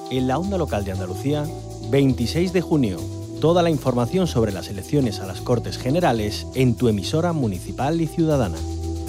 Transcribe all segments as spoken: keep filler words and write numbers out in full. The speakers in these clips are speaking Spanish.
En la Onda Local de Andalucía, veintiséis de junio. Toda la información sobre las elecciones a las Cortes Generales en tu emisora municipal y ciudadana.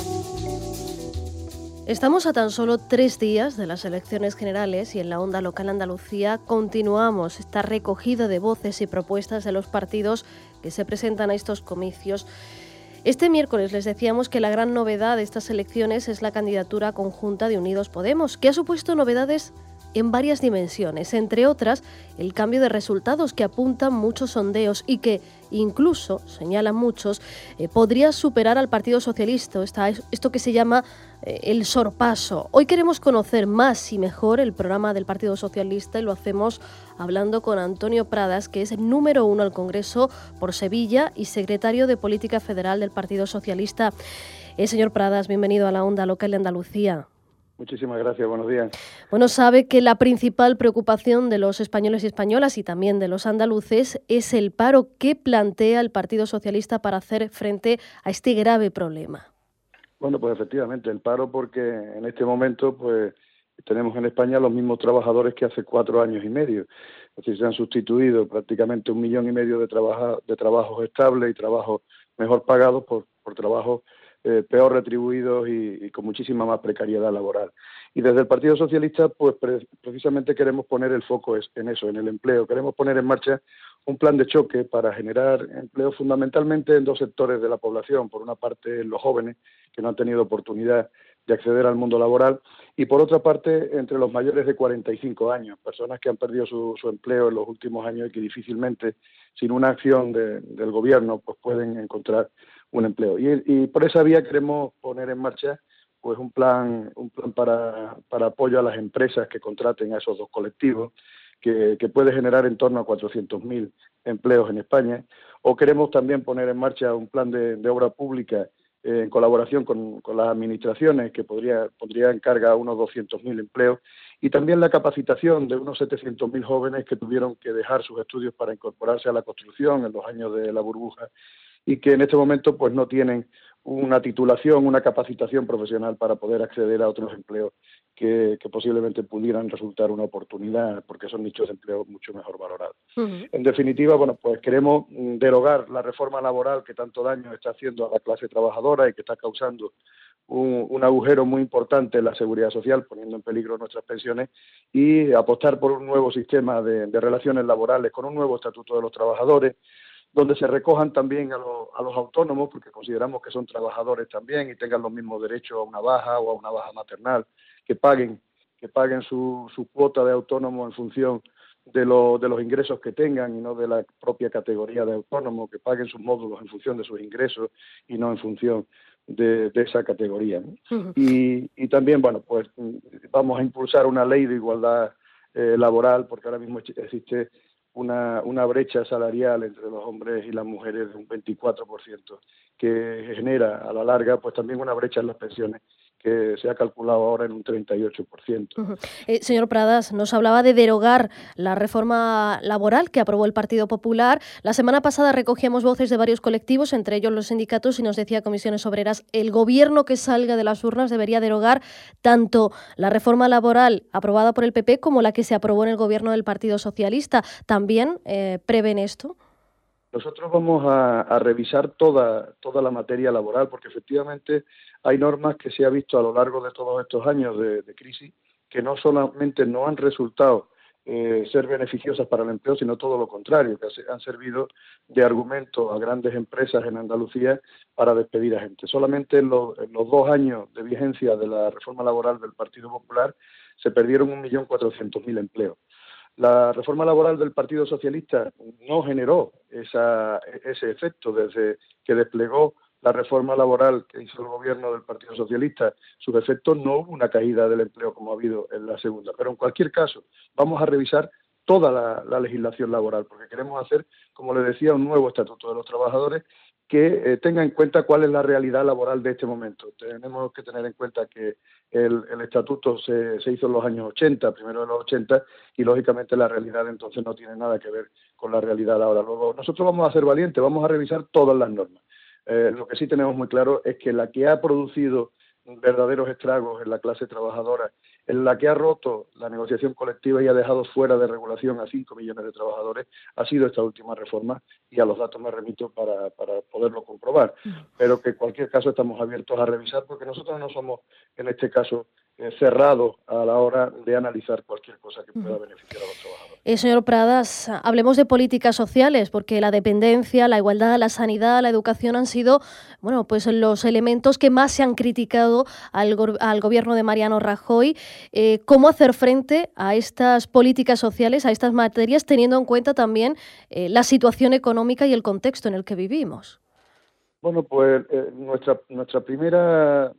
Estamos a tan solo tres días de las elecciones generales y en la Onda Local Andalucía continuamos esta recogida de voces y propuestas de los partidos que se presentan a estos comicios. Este miércoles les decíamos que la gran novedad de estas elecciones es la candidatura conjunta de Unidos Podemos, que ha supuesto novedades en varias dimensiones, entre otras el cambio de resultados que apuntan muchos sondeos y que incluso, señalan muchos, eh, podría superar al Partido Socialista, esta, esto que se llama eh, el sorpaso. Hoy queremos conocer más y mejor el programa del Partido Socialista y lo hacemos hablando con Antonio Pradas, que es el número uno al Congreso por Sevilla y secretario de Política Federal del Partido Socialista. Eh, señor Pradas, bienvenido a la Onda Local de Andalucía. Muchísimas gracias, buenos días. Bueno, sabe que la principal preocupación de los españoles y españolas y también de los andaluces es el paro que plantea el Partido Socialista para hacer frente a este grave problema. Bueno, pues efectivamente, el paro porque en este momento pues tenemos en España los mismos trabajadores que hace cuatro años y medio. Es decir, se han sustituido prácticamente un millón y medio de, trabaja, de trabajos estables y trabajos mejor pagados por, por trabajos Eh, peor retribuidos y, y con muchísima más precariedad laboral. Y desde el Partido Socialista, pues pre precisamente queremos poner el foco en eso, en el empleo. Queremos poner en marcha un plan de choque para generar empleo fundamentalmente en dos sectores de la población. Por una parte, los jóvenes, que no han tenido oportunidad de acceder al mundo laboral, y por otra parte, entre los mayores de cuarenta y cinco años, personas que han perdido su, su empleo en los últimos años y que difícilmente, sin una acción de, del gobierno, pues pueden encontrar un empleo. Y, y por esa vía queremos poner en marcha pues un plan un plan para, para apoyo a las empresas que contraten a esos dos colectivos, que, que puede generar en torno a cuatrocientos mil empleos en España. O queremos también poner en marcha un plan de, de obra pública eh, en colaboración con, con las administraciones, que podría pondría en carga unos doscientos mil empleos, y también la capacitación de unos setecientos mil jóvenes que tuvieron que dejar sus estudios para incorporarse a la construcción en los años de la burbuja y que en este momento pues no tienen una titulación, una capacitación profesional para poder acceder a otros empleos que, que posiblemente pudieran resultar una oportunidad, porque son nichos de empleo mucho mejor valorados. Uh-huh. En definitiva, bueno, pues queremos derogar la reforma laboral que tanto daño está haciendo a la clase trabajadora y que está causando un, un agujero muy importante en la seguridad social, poniendo en peligro nuestras pensiones, y apostar por un nuevo sistema de, de relaciones laborales con un nuevo estatuto de los trabajadores, donde se recojan también a, lo, a los autónomos, porque consideramos que son trabajadores también y tengan los mismos derechos a una baja o a una baja maternal, que paguen que paguen su, su cuota de autónomo en función de, lo, de los ingresos que tengan y no de la propia categoría de autónomo, que paguen sus módulos en función de sus ingresos y no en función de, de esa categoría, ¿no? Uh-huh. y, y también, bueno, pues vamos a impulsar una ley de igualdad eh, laboral, porque ahora mismo existe Una, una brecha salarial entre los hombres y las mujeres de un veinticuatro por ciento, que genera a la larga pues también una brecha en las pensiones que se ha calculado ahora en un treinta y ocho por ciento. Uh-huh. eh, señor Pradas, nos hablaba de derogar la reforma laboral que aprobó el Partido Popular. La semana pasada recogíamos voces de varios colectivos, entre ellos los sindicatos, y nos decía Comisiones Obreras, el gobierno que salga de las urnas debería derogar tanto la reforma laboral aprobada por el P P como la que se aprobó en el gobierno del Partido Socialista. ¿También eh, prevén esto? Nosotros vamos a, a revisar toda, toda la materia laboral, porque efectivamente hay normas que se ha visto a lo largo de todos estos años de, de crisis que no solamente no han resultado eh, ser beneficiosas para el empleo, sino todo lo contrario, que han servido de argumento a grandes empresas en Andalucía para despedir a gente. Solamente en los, en los dos años de vigencia de la reforma laboral del Partido Popular se perdieron un millón cuatrocientos mil empleos. La reforma laboral del Partido Socialista no generó esa, ese efecto desde que desplegó la reforma laboral que hizo el gobierno del Partido Socialista. Sus efectos no hubo una caída del empleo como ha habido en la segunda. Pero en cualquier caso, vamos a revisar toda la, la legislación laboral, porque queremos hacer, como le decía, un nuevo estatuto de los trabajadores que eh, tenga en cuenta cuál es la realidad laboral de este momento. Tenemos que tener en cuenta que el, el estatuto se, se hizo en los años ochenta, primero de los ochenta, y lógicamente la realidad entonces no tiene nada que ver con la realidad ahora. Luego, nosotros vamos a ser valientes, vamos a revisar todas las normas. Eh, lo que sí tenemos muy claro es que la que ha producido verdaderos estragos en la clase trabajadora, en la que ha roto la negociación colectiva y ha dejado fuera de regulación a cinco millones de trabajadores, ha sido esta última reforma, y a los datos me remito para, para poderlo comprobar. Pero que en cualquier caso estamos abiertos a revisar, porque nosotros no somos, en este caso, eh, cerrados a la hora de analizar cualquier cosa que pueda beneficiar a los trabajadores. Eh, señor Pradas, hablemos de políticas sociales, porque la dependencia, la igualdad, la sanidad, la educación han sido, bueno, pues los elementos que más se han criticado al, go al gobierno de Mariano Rajoy. Eh, ¿Cómo hacer frente a estas políticas sociales, a estas materias, teniendo en cuenta también eh, la situación económica y el contexto en el que vivimos? Bueno, pues eh, nuestra nuestra primera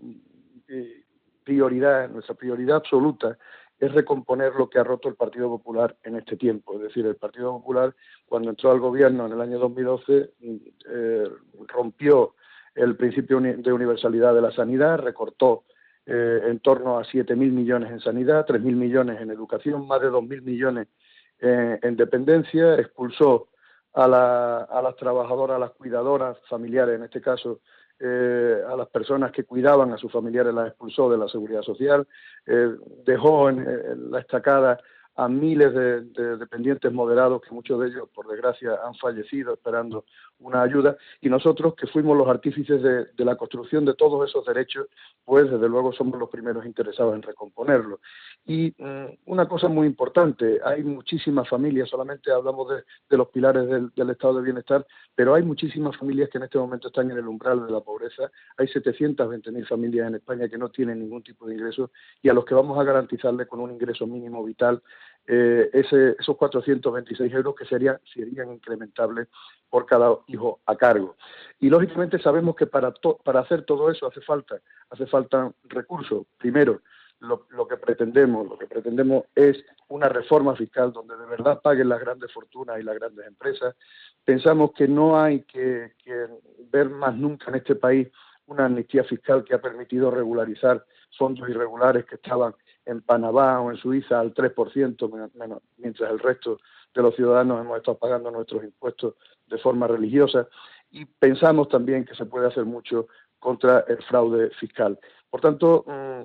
eh, prioridad, nuestra prioridad absoluta es recomponer lo que ha roto el Partido Popular en este tiempo. Es decir, el Partido Popular, cuando entró al gobierno en el año dos mil doce, eh, rompió el principio de universalidad de la sanidad, recortó eh, en torno a siete mil millones en sanidad, tres mil millones en educación, más de dos mil millones eh, en dependencia, expulsó a, la, a las trabajadoras, a las cuidadoras familiares, en este caso, Eh, a las personas que cuidaban a sus familiares, las expulsó de la Seguridad Social, eh, dejó en, en la estacada a miles de, de dependientes moderados, que muchos de ellos, por desgracia, han fallecido esperando una ayuda, y nosotros, que fuimos los artífices de, de la construcción de todos esos derechos, pues desde luego somos los primeros interesados en recomponerlos. Y mmm, una cosa muy importante, hay muchísimas familias, solamente hablamos de, de los pilares del, del estado de bienestar, pero hay muchísimas familias que en este momento están en el umbral de la pobreza. Hay setecientas veinte mil familias en España que no tienen ningún tipo de ingreso, y a los que vamos a garantizarle con un ingreso mínimo vital eh, ese, esos cuatrocientos veintiséis euros que serían, serían incrementables por cada hijo a cargo. Y lógicamente sabemos que para, to, para hacer todo eso hace falta, hace falta recursos. Primero, lo, lo que pretendemos, lo que pretendemos es una reforma fiscal donde de verdad paguen las grandes fortunas y las grandes empresas. Pensamos que no hay que, que ver más nunca en este país una amnistía fiscal que ha permitido regularizar fondos irregulares que estaban en Panamá o en Suiza al tres por ciento, menos, mientras el resto de los ciudadanos hemos estado pagando nuestros impuestos de forma religiosa, y pensamos también que se puede hacer mucho contra el fraude fiscal. Por tanto,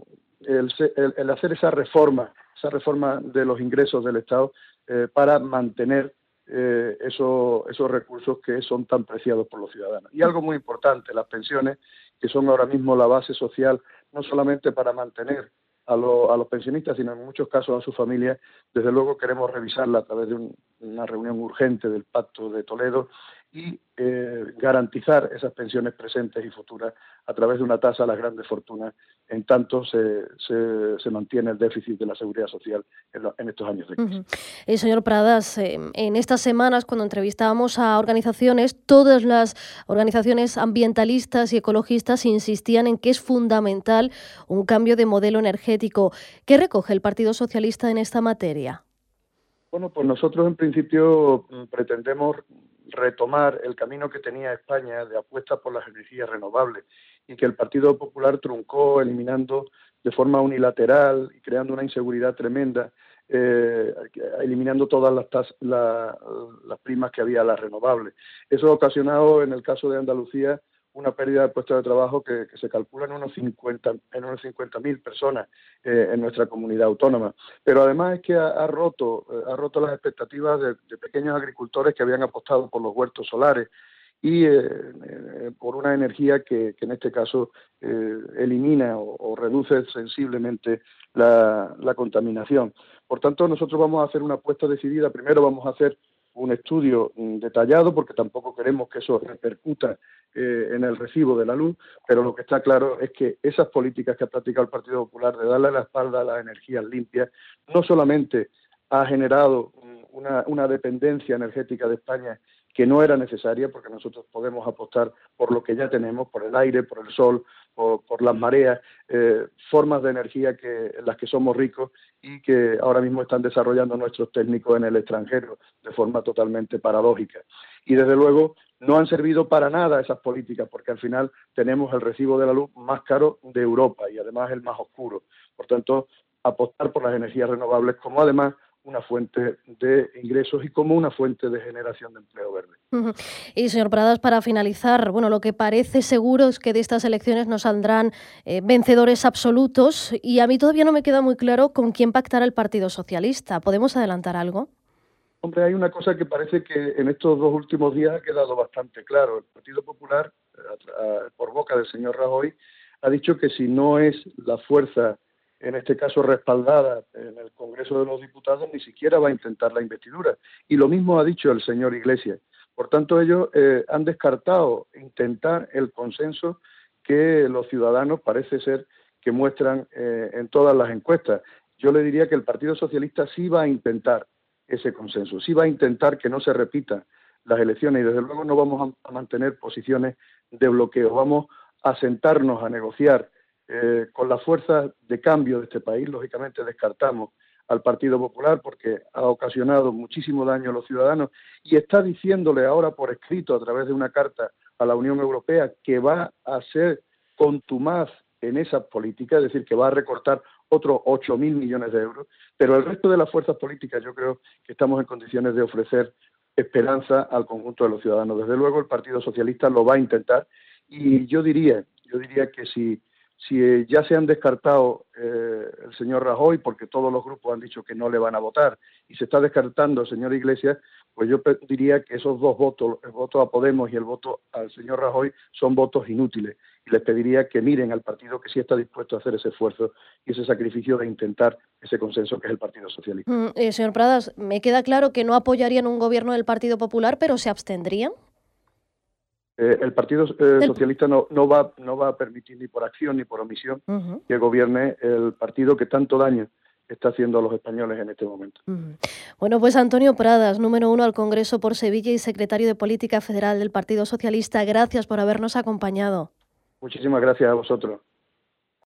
el, el, el hacer esa reforma, esa reforma de los ingresos del Estado eh, para mantener eh, eso, esos recursos que son tan preciados por los ciudadanos. Y algo muy importante, las pensiones, que son ahora mismo la base social, no solamente para mantener a, lo, a los pensionistas, sino en muchos casos a sus familias. Desde luego queremos revisarla a través de un, una reunión urgente del Pacto de Toledo y eh, garantizar esas pensiones presentes y futuras a través de una tasa a las grandes fortunas, en tanto se, se, se mantiene el déficit de la seguridad social en, lo, en estos años de crisis. Uh-huh. eh, señor Pradas, eh, en estas semanas, cuando entrevistábamos a organizaciones, todas las organizaciones ambientalistas y ecologistas insistían en que es fundamental un cambio de modelo energético. ¿Qué recoge el Partido Socialista en esta materia? Bueno, pues nosotros en principio pretendemos retomar el camino que tenía España de apuesta por las energías renovables, y que el Partido Popular truncó eliminando de forma unilateral y creando una inseguridad tremenda, eh, eliminando todas las, tas la, las primas que había a las renovables. Eso ha ocasionado, en el caso de Andalucía, una pérdida de puestos de trabajo que, que se calcula en unos cincuenta mil personas eh, en nuestra comunidad autónoma. Pero además es que ha, ha roto eh, ha roto las expectativas de, de pequeños agricultores que habían apostado por los huertos solares y eh, eh, por una energía que, que en este caso eh, elimina o, o reduce sensiblemente la, la contaminación. Por tanto, nosotros vamos a hacer una apuesta decidida. Primero vamos a hacer un estudio detallado, porque tampoco queremos que eso repercuta eh, en el recibo de la luz, pero lo que está claro es que esas políticas que ha practicado el Partido Popular de darle la espalda a las energías limpias no solamente ha generado una, una dependencia energética de España que no era necesaria, porque nosotros podemos apostar por lo que ya tenemos, por el aire, por el sol, por, por las mareas, eh, formas de energía que, en las que somos ricos y que ahora mismo están desarrollando nuestros técnicos en el extranjero de forma totalmente paradójica. Y desde luego no han servido para nada esas políticas, porque al final tenemos el recibo de la luz más caro de Europa y además el más oscuro. Por tanto, apostar por las energías renovables, como además una fuente de ingresos y como una fuente de generación de empleo verde. Uh-huh. Y, señor Pradas, para finalizar, bueno, lo que parece seguro es que de estas elecciones no saldrán eh, vencedores absolutos, y a mí todavía no me queda muy claro con quién pactará el Partido Socialista. ¿Podemos adelantar algo? Hombre, hay una cosa que parece que en estos dos últimos días ha quedado bastante claro. El Partido Popular, a, a, por boca del señor Rajoy, ha dicho que si no es la fuerza, en este caso respaldada en el Congreso de los Diputados, ni siquiera va a intentar la investidura. Y lo mismo ha dicho el señor Iglesias. Por tanto, ellos eh, han descartado intentar el consenso que los ciudadanos parece ser que muestran eh, en todas las encuestas. Yo le diría que el Partido Socialista sí va a intentar ese consenso, sí va a intentar que no se repitan las elecciones y desde luego no vamos a mantener posiciones de bloqueo, vamos a sentarnos a negociar eh, con las fuerzas de cambio de este país. Lógicamente descartamos al Partido Popular porque ha ocasionado muchísimo daño a los ciudadanos y está diciéndole ahora por escrito a través de una carta a la Unión Europea que va a ser contumaz en esa política, es decir, que va a recortar otros ocho mil millones de euros, pero el resto de las fuerzas políticas yo creo que estamos en condiciones de ofrecer esperanza al conjunto de los ciudadanos. Desde luego el Partido Socialista lo va a intentar y yo diría, yo diría que si, si ya se han descartado eh, el señor Rajoy, porque todos los grupos han dicho que no le van a votar, y se está descartando el señor Iglesias, pues yo diría que esos dos votos, el voto a Podemos y el voto al señor Rajoy, son votos inútiles. Y les pediría que miren al partido que sí está dispuesto a hacer ese esfuerzo y ese sacrificio de intentar ese consenso que es el Partido Socialista. Mm, eh, señor Pradas, me queda claro que no apoyarían un gobierno del Partido Popular, pero ¿se abstendrían? Eh, el Partido eh, el... Socialista no, no, va, no va a permitir ni por acción ni por omisión uh-huh. que gobierne el partido que tanto daño está haciendo a los españoles en este momento. Uh-huh. Bueno, pues Antonio Pradas, número uno al Congreso por Sevilla y secretario de Política Federal del Partido Socialista, gracias por habernos acompañado. Muchísimas gracias a vosotros.